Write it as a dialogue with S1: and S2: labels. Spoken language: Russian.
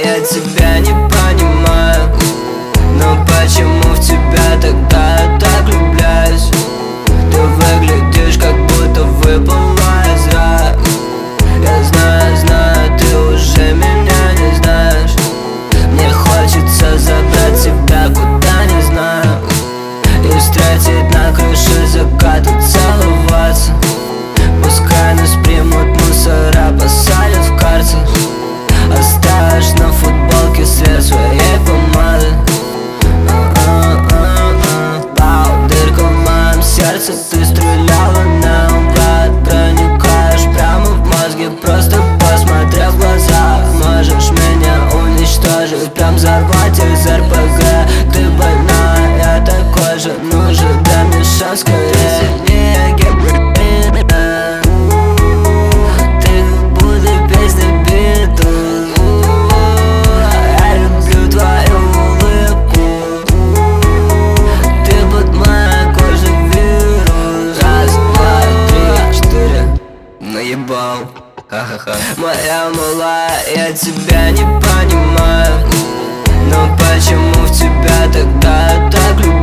S1: я тебя не понимаю. Но почему в тебя тогда я так влюбляюсь? Ты выглядишь, как будто выпала из рая. Я знаю, знаю, ты уже меня не знаешь. Мне хочется забрать тебя куда не знаю и встретить на крыше заката, целоваться. Пускай нас примут мусора, посадят в карцер. Оставишь на футболке след своей помады. Дырка в моем сердце, ты стреляла наугад. Проникаешь прямо в мозги, просто посмотрев в глаза. Можешь меня уничтожить, прям взорвать из РПГ. Ты больная, я такой же, ну же, дай мне шанс скорее. Наебал, ха-ха-ха. Моя малая, я тебя не понимаю. Но почему в тебя тогда я так люблю?